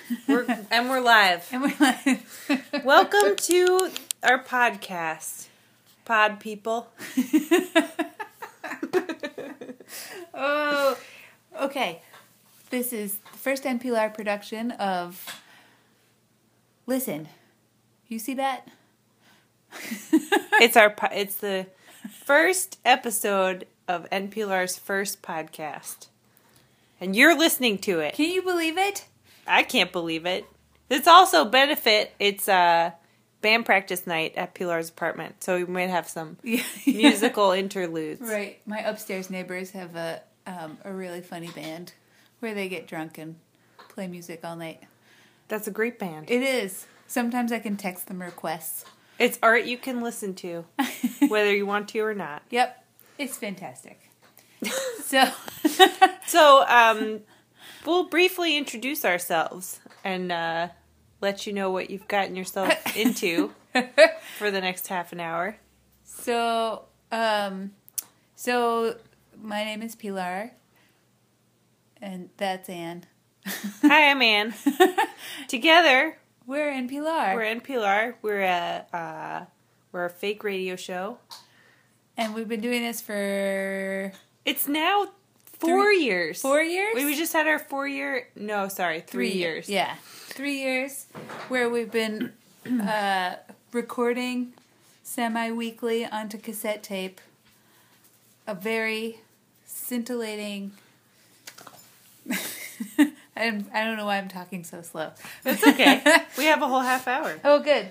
We're live. And we're live. Welcome to our podcast, pod people. Oh, okay. This is the first NPR production of Listen. You see that? It's the first episode of NPR's first podcast. And you're listening to it. Can you believe it? I can't believe it. It's also benefit. It's band practice night at Pilar's apartment, so we might have some musical interludes. Right. My upstairs neighbors have a really funny band where they get drunk and play music all night. That's a great band. It is. Sometimes I can text them requests. It's art you can listen to, whether you want to or not. Yep. It's fantastic. So, we'll briefly introduce ourselves and let you know what you've gotten yourself into for the next half an hour. So my name is Pilar, and that's Anne. Hi, I'm Anne. Together, we're in Pilar. We're a fake radio show, and we've been doing this for. It's now 4 years. 4 years? We just had our 4 year. No, sorry, 3 years. Yeah, 3 years where we've been recording semi-weekly onto cassette tape. A very scintillating. I don't know why I'm talking so slow. It's okay. We have a whole half hour. Oh, good.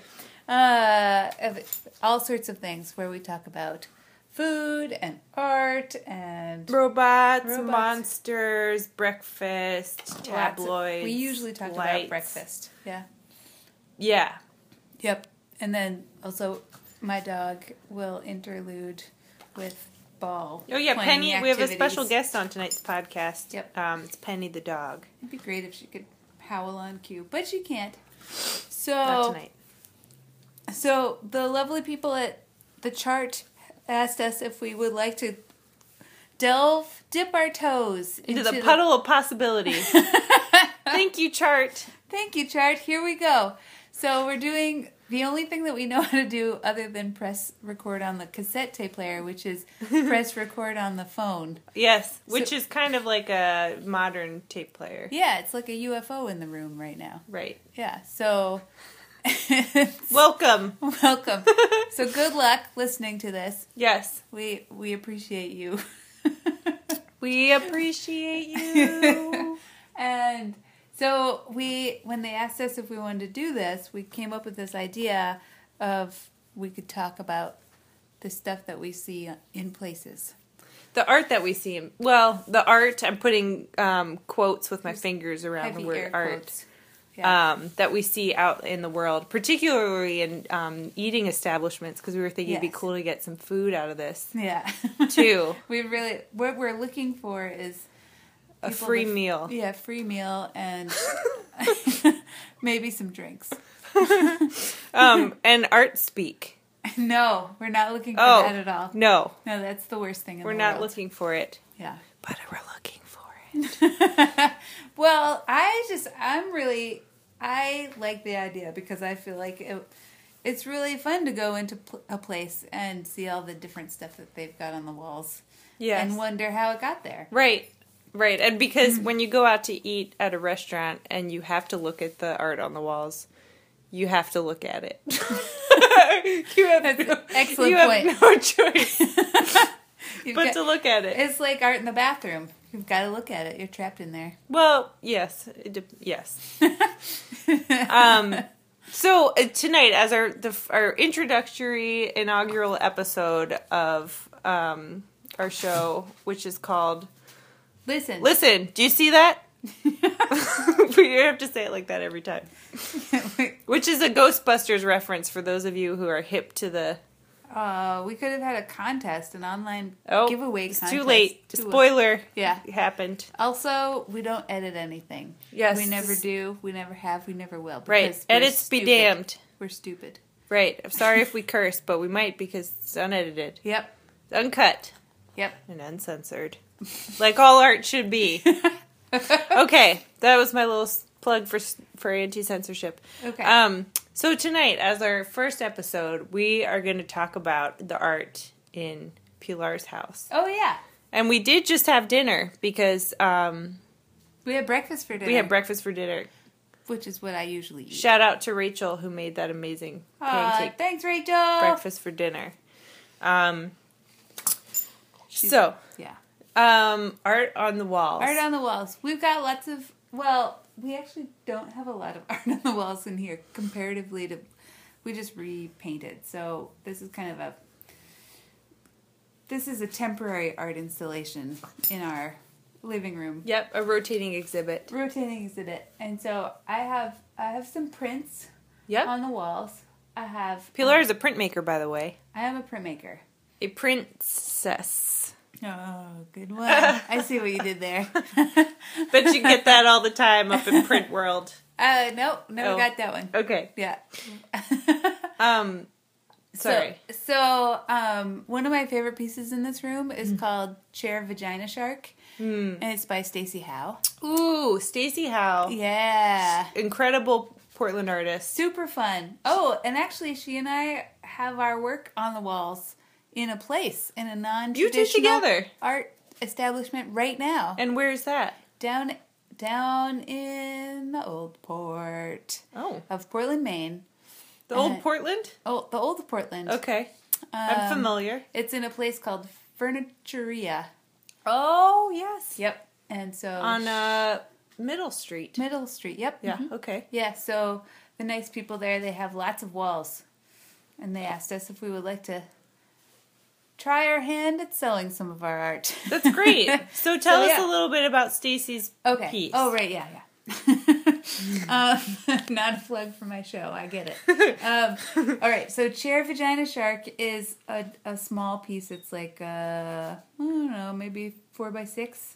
All sorts of things where we talk about food and art and robots, monsters, breakfast, tabloids. We usually talk about breakfast. Yeah. Yeah. Yep. And then also my dog will interlude with Ball. Oh yeah, Penny. Activities. We have a special guest on tonight's podcast. Yep. It's Penny the dog. It'd be great if she could howl on cue, but she can't. So not tonight. So the lovely people at the Chart asked us if we would like to dip our toes into the puddle of possibility. Thank you, Chart. Thank you, Chart. Here we go. So we're doing the only thing that we know how to do other than press record on the cassette tape player, which is press record on the phone. Yes, which is kind of like a modern tape player. Yeah, it's like a UFO in the room right now. Right. Yeah, so... Welcome. So good luck listening to this. Yes. We appreciate you. We appreciate you. And so when they asked us if we wanted to do this, we came up with this idea of we could talk about the stuff that we see in places. The art that we see. Well, the art, I'm putting quotes with my fingers around the word art. Quotes. Yeah. That we see out in the world, particularly in eating establishments, because we were thinking it'd be cool to get some food out of this. Yeah. Too. What we're looking for is a free meal. Yeah, free meal and maybe some drinks. And art speak. No, we're not looking for that at all. No, that's the worst thing in the world. We're not looking for it. Yeah. But we're looking for it. Well, I like the idea because I feel like it's really fun to go into a place and see all the different stuff that they've got on the walls. Yes. And wonder how it got there. Right. And because when you go out to eat at a restaurant and you have to look at the art on the walls, you have to look at it. That's an excellent point. You have no choice but to look at it. It's like art in the bathroom. You've got to look at it. You're trapped in there. Well, yes. Yes. So tonight, as our introductory inaugural episode of our show, which is called Listen. Do you see that? You have to say it like that every time. Which is a Ghostbusters reference for those of you who are hip to the... we could have had a contest, an online giveaway contest. It's too late. Spoiler. Yeah. It happened. Also, we don't edit anything. Yes. We never do. We never have. We never will. Right. Edits be damned. We're stupid. Right. I'm sorry if we curse, but we might because it's unedited. Yep. Uncut. Yep. And uncensored. Like all art should be. Okay. That was my little plug for anti-censorship. Okay. So tonight, as our first episode, we are going to talk about the art in Pilar's house. Oh, yeah. And we did just have dinner because... we had breakfast for dinner. We had breakfast for dinner. Which is what I usually eat. Shout out to Rachel who made that amazing pancake. Thanks, Rachel! Breakfast for dinner. Yeah. Art on the walls. Art on the walls. We've got lots of... Well, we actually don't have a lot of art on the walls in here comparatively to... We just repainted. So this is kind of a... This is a temporary art installation in our living room. Yep, a rotating exhibit. And so I have some prints yep. on the walls. I have... Pilar is a printmaker, by the way. I am a printmaker. A princess. Oh, good one. I see what you did there. Bet you get that all the time up in print world. No, never got that one. Okay. Yeah. Sorry. So, one of my favorite pieces in this room is called Chair Vagina Shark. And it's by Stacey Howe. Ooh, Stacey Howe. Yeah. Incredible Portland artist. Super fun. Oh, and actually she and I have our work on the walls in a place, in a non-traditional you two together. Art establishment right now. And where's that? Down in the Old Port. Oh. Of Portland, Maine. The Old Portland? Oh, the Old Portland. Okay. I'm familiar. It's in a place called Furnituria. Oh, yes. Yep. And so... On Middle Street. Middle Street, yep. Yeah, okay. Yeah, so the nice people there, they have lots of walls. And they asked us if we would like to try our hand at selling some of our art. That's great. So tell us a little bit about Stacey's piece. Oh, right, yeah. Not a plug for my show, I get it. All right, so Chair Vagina Shark is a small piece. It's like, I don't know, maybe 4x6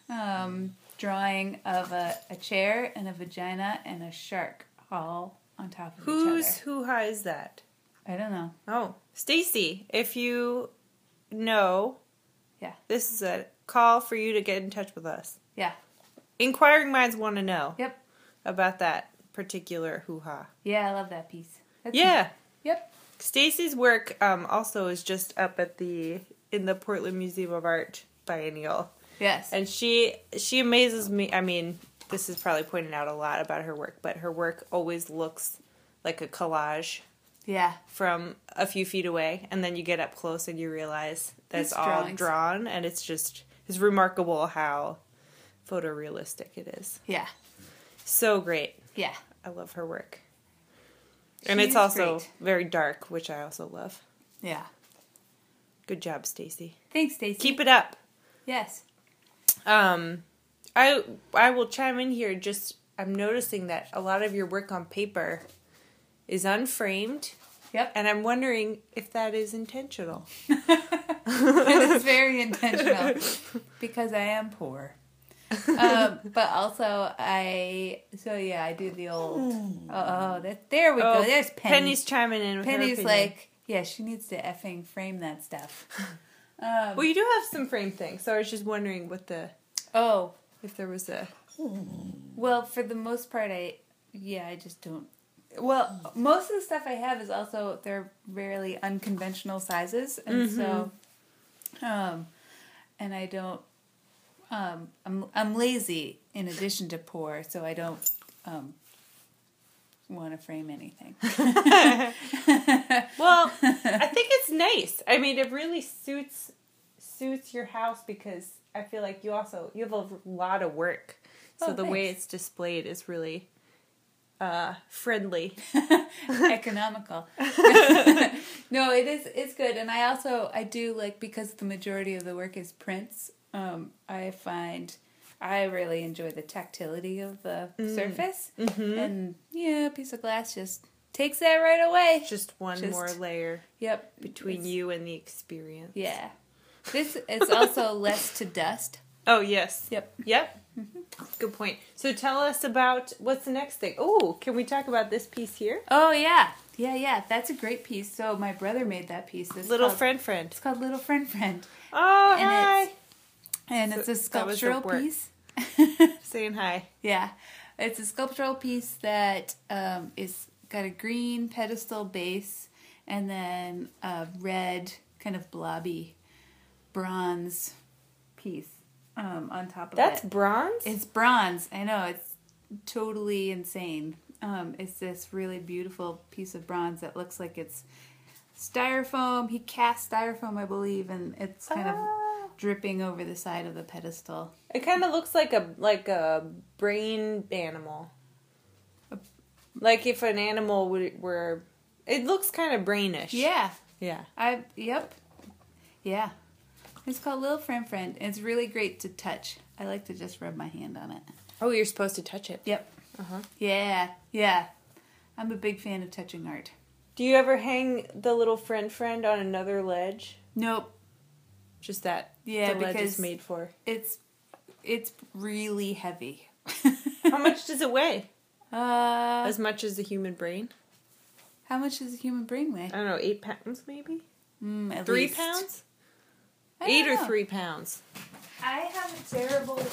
drawing of a chair and a vagina and a shark all on top of each other. Whose hoo-ha is that? I don't know. Oh, Stacey, if you know, this is a call for you to get in touch with us. Yeah. Inquiring minds want to know. Yep. About that particular hoo-ha. Yeah, I love that piece. Yep. Stacey's work also is just up at in the Portland Museum of Art biennial. Yes. And she amazes me. I mean, this is probably pointing out a lot about her work, but her work always looks like a collage. Yeah. From a few feet away, and then you get up close and you realize that it's all drawn, and it's remarkable how photorealistic it is. Yeah. So great. Yeah. I love her work. And it's also very dark, which I also love. Yeah. Good job, Stacey. Thanks, Stacey. Keep it up. Yes. I will chime in here. I'm noticing that a lot of your work on paper is unframed. Yep. And I'm wondering if that is intentional. It is very intentional. Because I am poor. But also I do the old, there we go, there's Penny. Penny's chiming in with Penny's her like, yeah, she needs to effing frame that stuff. Well, you do have some frame things, so I was just wondering if there was a... Well, for the most part, I just don't. Well, most of the stuff I have is also, they're rarely unconventional sizes, and so, and I don't, I'm lazy in addition to poor, so I don't want to frame anything. Well, I think it's nice. I mean, it really suits your house because I feel like you have a lot of work, so the way it's displayed is really friendly, economical. No, it's good, and I do like, because the majority of the work is prints. I find I really enjoy the tactility of the surface, and a piece of glass just takes that right away. Just one more layer. Yep, between you and the experience. Yeah, it's also less to dust. Oh yes. Yep. Good point. So tell us about what's the next thing. Oh, can we talk about this piece here? Oh yeah. That's a great piece. So my brother made that piece. Little Friend. It's called Little Friend. Oh, hi. And it's a sculptural piece. Saying hi. Yeah. It's a sculptural piece that is got a green pedestal base and then a red kind of blobby bronze piece on top of it. That's bronze? It's bronze. I know. It's totally insane. It's this really beautiful piece of bronze that looks like it's styrofoam. He cast styrofoam, I believe, and it's kind of dripping over the side of the pedestal. It kind of looks like a brain animal. Like if an animal were... It looks kind of brainish. Yeah. Yeah. Yep. Yeah. It's called Little Friend Friend. And it's really great to touch. I like to just rub my hand on it. Oh, you're supposed to touch it. Yep. Uh-huh. Yeah. Yeah. I'm a big fan of touching art. Do you ever hang the Little Friend Friend on another ledge? Nope. Just that Yeah, the ledge because is made for. It's really heavy. How much does it weigh? As As much as the human brain? how much does a human brain weigh? I don't know, 8 pounds maybe? At 3 least. pounds? I don't 8 or know. 3 pounds? I have a terrible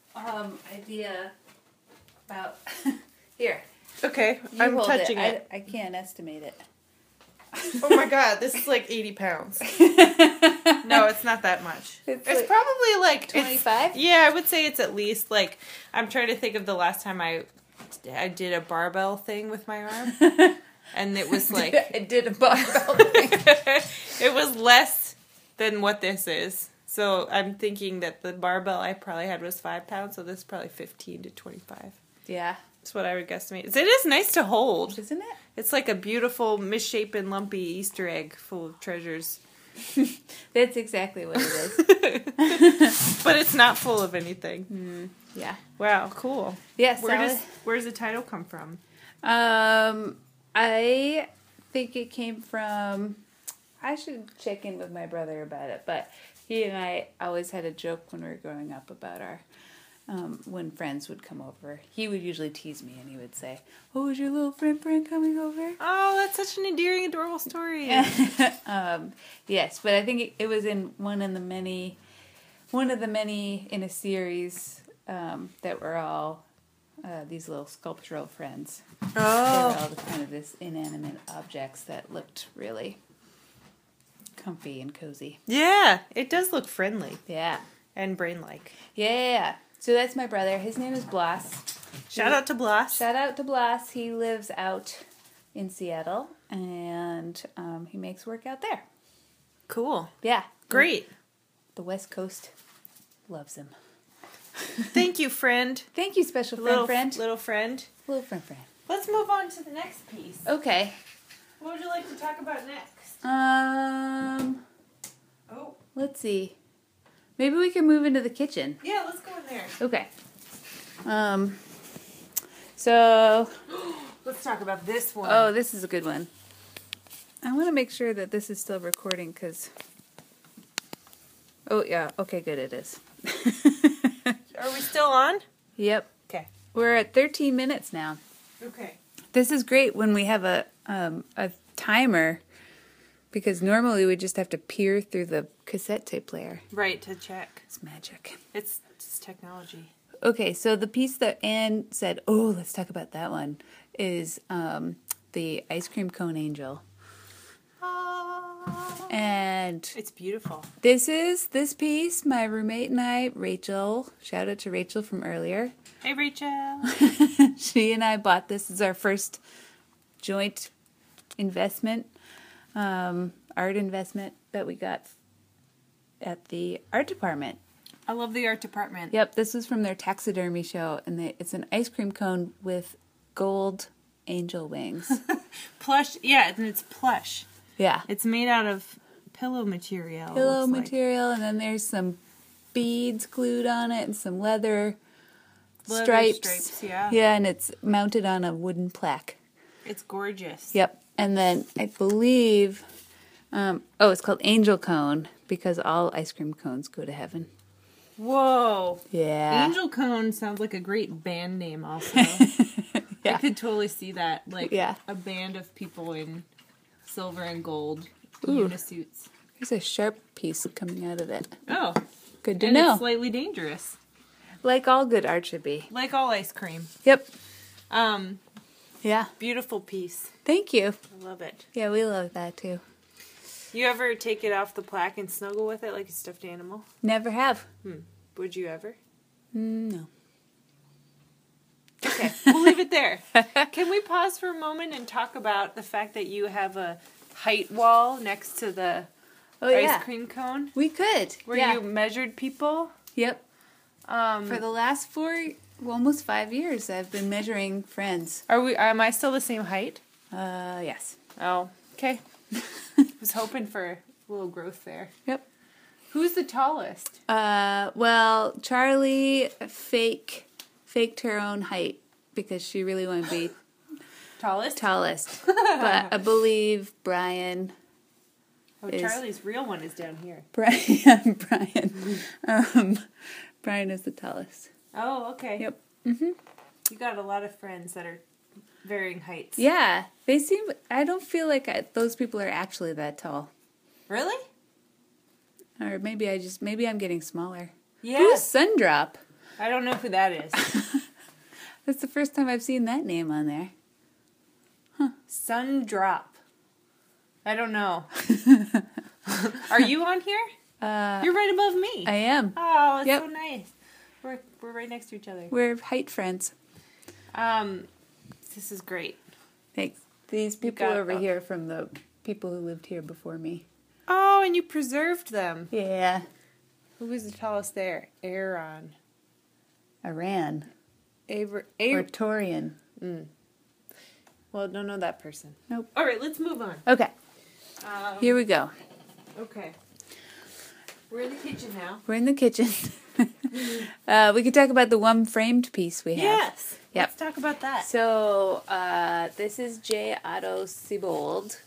idea about. Here, Okay, you I'm hold touching it. I can't estimate it. Oh my god, this is like 80 pounds. No, it's not that much. It's It's like probably like 25? Yeah, I would say it's at least like I'm trying to think of the last time I did a barbell thing with my arm, and it was like I did a barbell thing. it was less than what this is. So I'm thinking that the barbell I probably had was 5 pounds, so this is probably 15 to 25. Yeah, That's what I would guesstimate. It is nice to hold. isn't it? It's like a beautiful, misshapen, lumpy Easter egg full of treasures. That's exactly what it is. But it's not full of anything. Yeah. Wow, cool. Yes. Where's the title come from? I think it came from. I should check in with my brother about it, but he and I always had a joke when we were growing up about our. When friends would come over, he would usually tease me and he would say, "Oh, is your little friend coming over?" Oh, that's such an endearing, adorable story. Yes, but I think it was in one of the many in a series that were all these little sculptural friends. They were all kind of this inanimate objects that looked really comfy and cozy. Yeah, it does look friendly Yeah. and brain-like. Yeah. So that's my brother. His name is Blas. Shout out to Blas. Shout out to Blas. He lives out in Seattle, and he makes work out there. Cool. Yeah. Great. The West Coast loves him. Thank you, friend. Thank you, special Little friend. Little friend. Little friend. Let's move on to the next piece. Okay. What would you like to talk about next? Oh. Let's see. Maybe we can move into the kitchen. Yeah, let's go in there. Okay. So. Let's talk about this one. Oh, this is a good one. I want to make sure that this is still recording because. Oh, yeah. Okay, good. It is. Are we still on? Yep. Okay. We're at 13 minutes now. Okay. This is great when we have a timer because normally we just have to peer through the cassette tape player. Right, to check. It's magic. It's technology. Okay, so the piece that Anne said, oh, let's talk about that one, is the ice cream cone angel. And it's beautiful. This piece, my roommate and I, Rachel, shout out to Rachel from earlier. Hey, Rachel. She and I bought this as our first joint investment, art investment that we got at the art department. I love the art department. Yep, this was from their taxidermy show, and it's an ice cream cone with gold angel wings. Plush, yeah, and it's plush. Yeah. It's made out of pillow material. Pillow material, and then there's some beads glued on it and some leather stripes. Yeah. Yeah, and it's mounted on a wooden plaque. It's gorgeous. Yep. And then I believe, it's called Angel Cone because all ice cream cones go to heaven. Whoa. Yeah. Angel Cone sounds like a great band name also. Yeah. I could totally see that. Like Yeah. a band of people in silver and gold Ooh. unisuits. There's a sharp piece coming out of it. Oh. Good to and know. It's slightly dangerous. Like all good art should be. Like all ice cream. Yep. Yeah. Beautiful piece. Thank you. I love it. Yeah, we love that too. You ever take it off the plaque and snuggle with it like a stuffed animal? Never have. Would you ever? No. Okay, we'll leave it there. Can we pause for a moment and talk about the fact that you have a height wall next to the ice cream cone? We could. Where you measured people? Yep. For the last almost 5 years, I've been measuring friends. Am I still the same height? Yes. Oh, okay. Was hoping for a little growth there. Yep. Who's the tallest? Well, Charlie faked her own height because she really wanted to be Tallest. But I believe Brian. Charlie's real one is down here. Brian. Brian is the tallest. Oh, okay. Yep. You got a lot of friends that are varying heights. Yeah, I don't feel like those people are actually that tall. Really? Or maybe I'm getting smaller. Yeah. Who's Sundrop? I don't know who that is. That's the first time I've seen that name on there. Sundrop. I don't know. Are you on here? You're right above me. I am. Oh, it's so nice. We're right next to each other. We're height friends. This is great. Thanks. These people over here from the people who lived here before me. Oh, and you preserved them. Yeah. Who was the tallest there? Aaron. Iran. Or Torian. Well, don't know that person. Nope. All right, let's move on. Okay. Here we go. Okay. We're in the kitchen now. We're in the kitchen. We could talk about the one framed piece we have. Yes. Yep. Let's talk about that. So, this is J. Otto Siebold.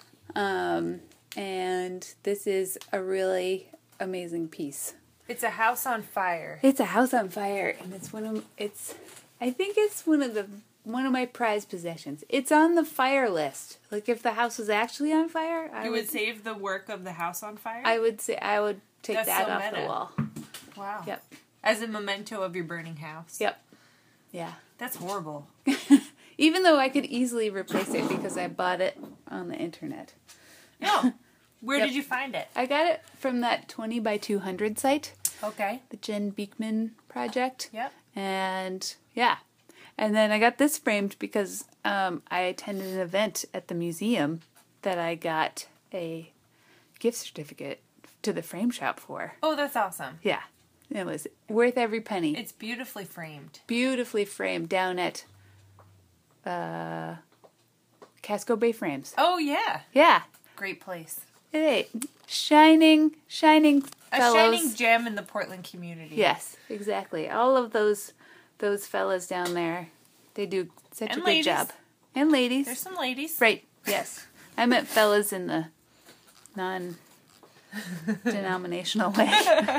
And this is a really amazing piece. It's a house on fire. It's a house on fire, and I think it's one of my prized possessions. It's on the fire list. Like, if the house was actually on fire, I would save the work of the house on fire? I would take That's that so off meta. the wall. Wow. Yep. As a memento of your burning house. Yep. Yeah. That's horrible. Even though I could easily replace it because I bought it on the internet. No. Where did you find it? I got it from that 20 by 200 site. Okay. The Jen Beekman project. Yep. And yeah. And then I got this framed because I attended an event at the museum that I got a gift certificate to the frame shop for. Oh, that's awesome. Yeah. It was worth every penny. It's beautifully framed. Beautifully framed down at Casco Bay Frames. Oh, yeah. Yeah. Great place. Hey, shining fellows. A shining gem in the Portland community. Yes, exactly. All of those fellas down there, they do such a good job. And ladies. There's some ladies. Right, yes. I meant fellas in the non-denominational way.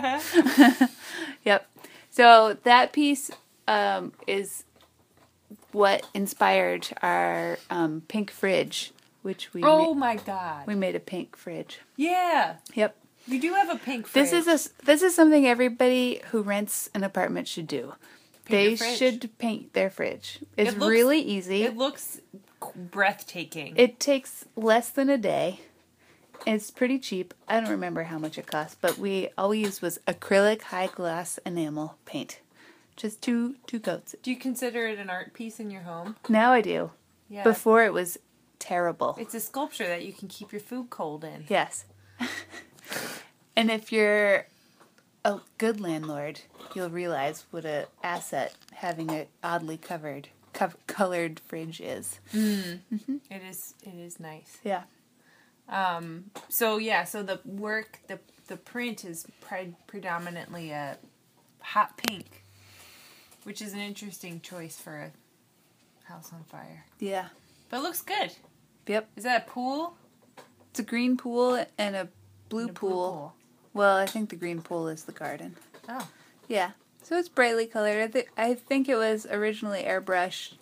Yep. So that piece is what inspired our pink fridge, which we my God. we made a pink fridge. Yeah. Yep. You do have a pink fridge. This is something everybody who rents an apartment should do. They should paint their fridge. It's really easy. It looks breathtaking. It takes less than a day. It's pretty cheap. I don't remember how much it cost, but all we used was acrylic high gloss enamel paint. Just two coats. Do you consider it an art piece in your home? Now I do. Yeah. Before it was terrible. It's a sculpture that you can keep your food cold in. Yes. And if you're a good landlord, you'll realize what an asset having an oddly colored fridge is. Mm-hmm. It is nice. Yeah. So the work, the print is predominantly a hot pink, which is an interesting choice for a house on fire. Yeah. But it looks good. Yep. Is that a pool? It's a green pool and a blue pool. Well, I think the green pool is the garden. Oh. Yeah. So it's brightly colored. I think it was originally airbrushed,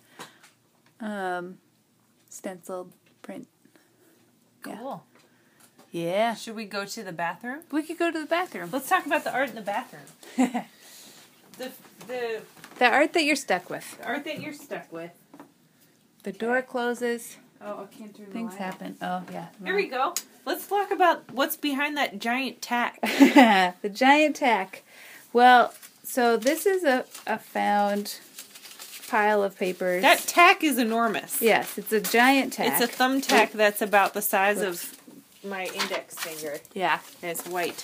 stenciled print. Cool. Yeah. Should we go to the bathroom? We could go to the bathroom. Let's talk about the art in the bathroom. The art that you're stuck with. The art that you're stuck with. The door closes. Oh, I can't turn the Things light happen. Oh, yeah. Here we go. Let's talk about what's behind that giant tack. The giant tack. Well, so this is a found pile of papers. That tack is enormous. Yes, it's a giant tack. It's a thumbtack that's about the size of my index finger. Yeah. And it's white.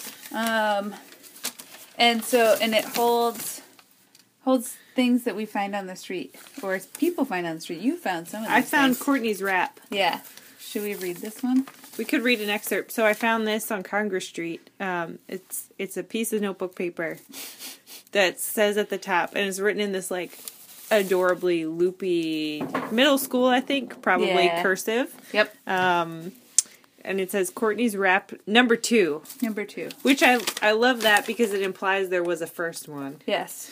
And it holds things that we find on the street, or people find on the street. You found some of these I found things. Courtney's rap. Yeah. Should we read this one? We could read an excerpt. So I found this on Congress Street. It's a piece of notebook paper that says at the top, and it's written in this like adorably loopy middle school, I think, probably cursive. Yep. And it says Courtney's rap number 2. Number 2. Which I love that because it implies there was a first one. Yes.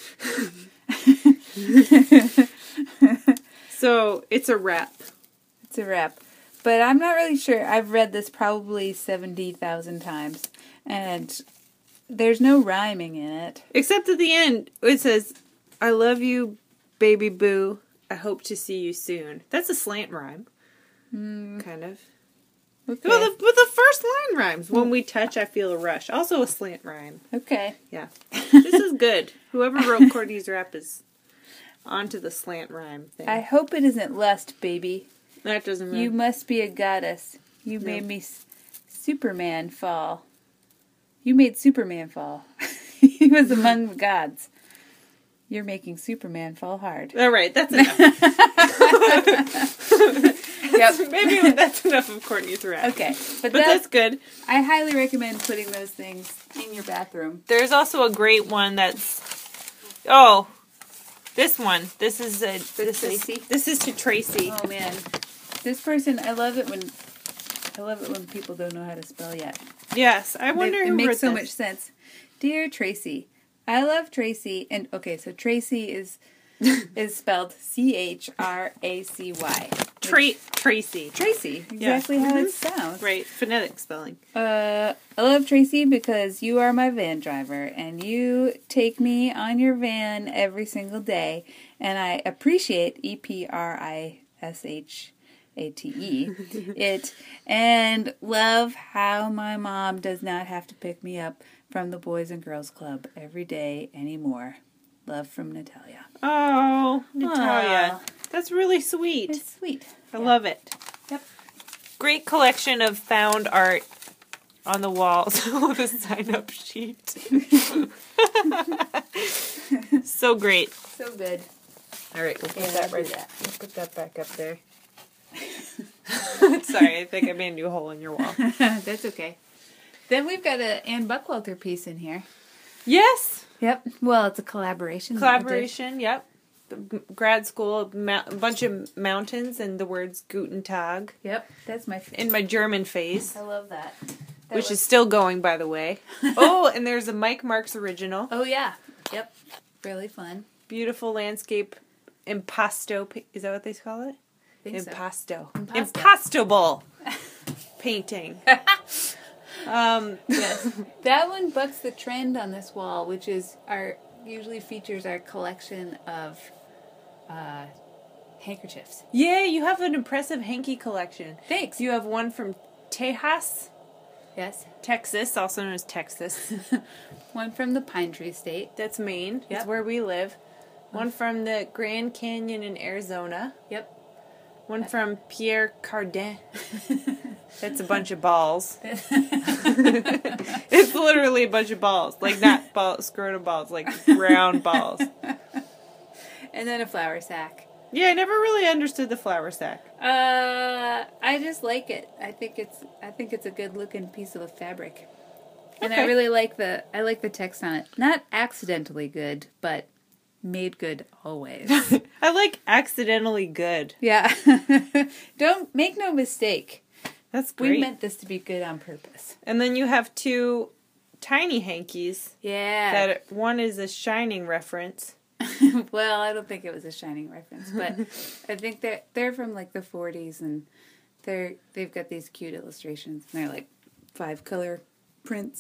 So it's a rap. It's a rap. But I'm not really sure. I've read this probably 70,000 times. And there's no rhyming in it. Except at the end, it says, I love you, baby boo. I hope to see you soon. That's a slant rhyme. Kind of. Okay. Well, the first line rhymes. When we touch, I feel a rush. Also a slant rhyme. Okay. Yeah. This is good. Whoever wrote Courtney's rap is onto the slant rhyme thing. I hope it isn't lust, baby. That doesn't matter. You must be a goddess. You made me Superman fall. You made Superman fall. He was among the gods. You're making Superman fall hard. All right, that's enough. Yep. Maybe that's enough of Courtney's rap. Okay. But that's good. I highly recommend putting those things in your bathroom. There's also a great one that's... Oh, this one. This is Tracy? This is to Tracy. Oh, man. This person, I love it when people don't know how to spell yet. Yes, I wonder who It makes wrote so this. much sense. Dear Tracy, I love Tracy, and okay, so Tracy is spelled Chracy. Tracy. Tracy, exactly how it sounds. Right, phonetic spelling. I love Tracy because you are my van driver, and you take me on your van every single day, and I appreciate EPRISHATE it, and love how my mom does not have to pick me up from the Boys and Girls Club every day anymore. Love from Natalia. Oh, Natalia. That's really sweet. It's sweet. I love it. Yep. Great collection of found art on the walls with a sign-up sheet. So great. So good. All right, we'll put Yeah, that we'll right. do that. We'll put that back up there. Sorry, I think I made a new hole in your wall. That's okay. Then we've got an Anne Buckwalter piece in here. Yes. Yep. Well, it's a collaboration. Collaboration, yep. Grad school, a bunch of mountains and the words Guten Tag. Yep. That's my favorite. In my German phase. I love that. Which is still going, by the way. Oh, and there's a Mike Marks original. Oh, yeah. Yep. Really fun. Beautiful landscape impasto. Is that what they call it? Impasto. Impastable painting. Yes. That one bucks the trend on this wall, which is usually features our collection of handkerchiefs. Yeah, you have an impressive hanky collection. Thanks. You have one from Tejas, Yes. Texas, also known as Texas. One from the Pine Tree State. That's Maine. That's Yep. where we live. One from the Grand Canyon in Arizona. Yep. One from Pierre Cardin. That's a bunch of balls. It's literally a bunch of balls. Like, not scrotum balls, like round balls. And then a flour sack. Yeah, I never really understood the flour sack. I just like it. I think it's a good looking piece of fabric. And I Okay. really like the text on it. Not accidentally good, but made good always. I like accidentally good. Yeah. Don't make no mistake. That's great. We meant this to be good on purpose. And then you have two tiny hankies. Yeah. That one is a Shining reference. Well, I don't think it was a Shining reference, but I think they're from like the 40s, and they've got these cute illustrations, and they're like 5-color prints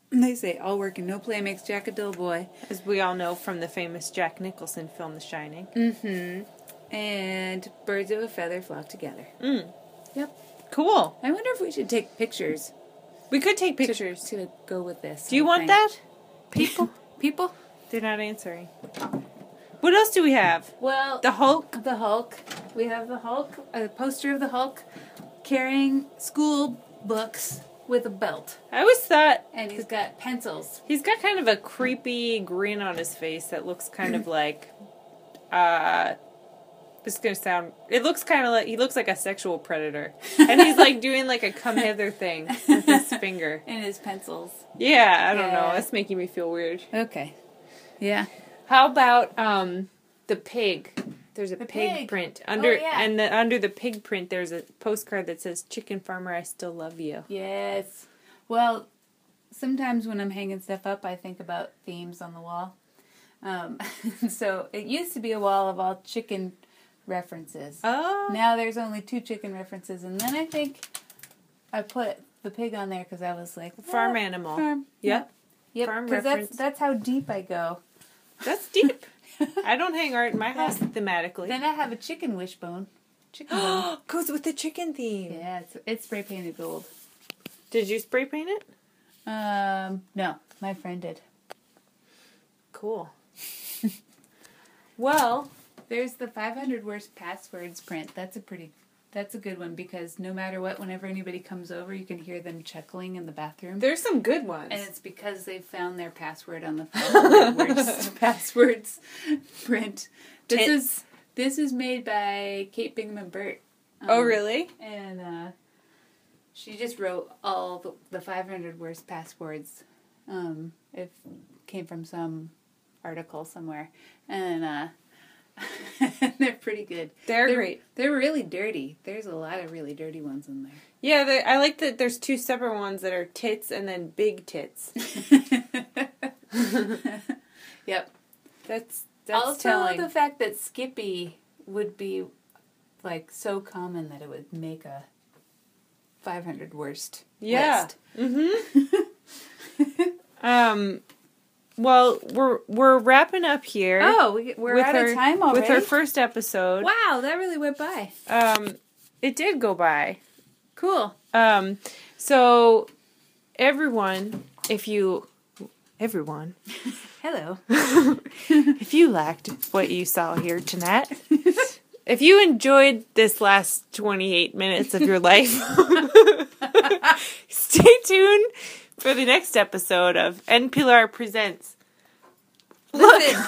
They say all work and no play makes Jack a dull boy. As we all know from the famous Jack Nicholson film, The Shining. Mm-hmm. And birds of a feather flock together. Yep. Cool. I wonder if we should take pictures. We could take pictures. To go with this. Do you want that? People? People? They're not answering. What else do we have? Well, The Hulk. The Hulk. We have the Hulk, a poster of the Hulk carrying school books with a belt. I always thought... And he's got pencils. He's got kind of a creepy grin on his face that looks kind of like... this is going to sound... It looks kind of like... He looks like a sexual predator. And he's like doing like a come hither thing with his finger. And his pencils. Yeah, I don't know. That's making me feel weird. Okay. Yeah. How about the pig? There's a pig print under, and under the pig print, there's a postcard that says, "Chicken farmer, I still love you." Yes. Well, sometimes when I'm hanging stuff up, I think about themes on the wall. So it used to be a wall of all chicken references. Oh. Now there's only 2 chicken references, and then I think I put the pig on there because I was like, farm animal. Farm. Yep. Yep. Farm Because reference. that's how deep I go. That's deep. I don't hang art in my house thematically. Then I have a chicken wishbone. Chicken bone. Goes with the chicken theme. Yeah, it's spray painted gold. Did you spray paint it? No, my friend did. Cool. Well, there's the 500 worst passwords print. That's a good one because no matter what, whenever anybody comes over, you can hear them chuckling in the bathroom. There's some good ones. And it's because they've found their password on the 500 worst passwords print. This is made by Kate Bingham Burt. Oh, really? And she just wrote all the 500 worst passwords. It came from some article somewhere. And they're pretty good. They're great. They're really dirty. There's a lot of really dirty ones in there. Yeah, I like that there's 2 separate ones that are tits and then big tits. Yep. That's also telling. The fact that Skippy would be like so common that it would make a 500 worst list. Mm-hmm. Well, we're wrapping up here. Oh, we're out of time already? With our first episode. Wow, that really went by. It did go by. Cool. So, everyone, Hello. if you liked what you saw here tonight, if you enjoyed this last 28 minutes of your life, stay tuned for the next episode of N. Pilar Presents. Listen.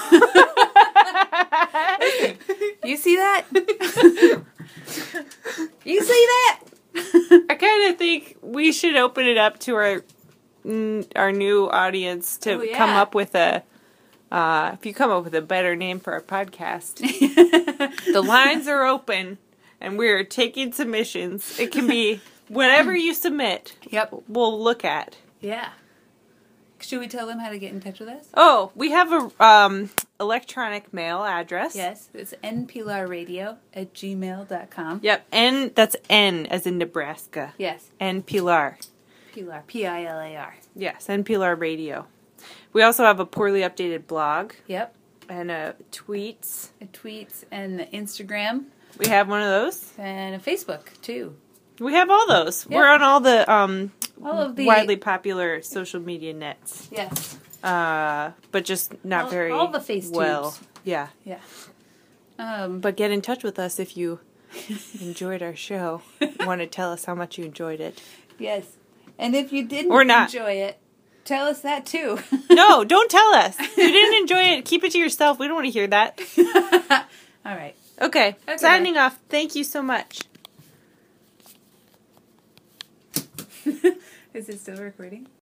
Listen. You see that? You see that? I kind of think we should open it up to our new audience to come up with if you come up with a better name for our podcast. The lines are open and we're taking submissions. It can be whatever you submit. Yep. We'll look at. Yeah. Should we tell them how to get in touch with us? Oh, we have a electronic mail address. Yes, it's npilarradio@gmail.com. Yep, that's N as in Nebraska. Yes. N Pilar. Pilar. Pilar. Yes, N Pilar Radio. We also have a poorly updated blog. Yep. And tweets. Tweets and Instagram. We have one of those. And a Facebook, too. We have all those. Yep. We're on all of the widely popular social media nets. Yes. But just not very all the face well. tubes. Yeah. Yeah. But get in touch with us if you enjoyed our show. Want to tell us how much you enjoyed it. Yes. And if you didn't enjoy it, tell us that too. No, don't tell us. If you didn't enjoy it, keep it to yourself. We don't want to hear that. All right. Okay. Signing off. Thank you so much. Is it still recording?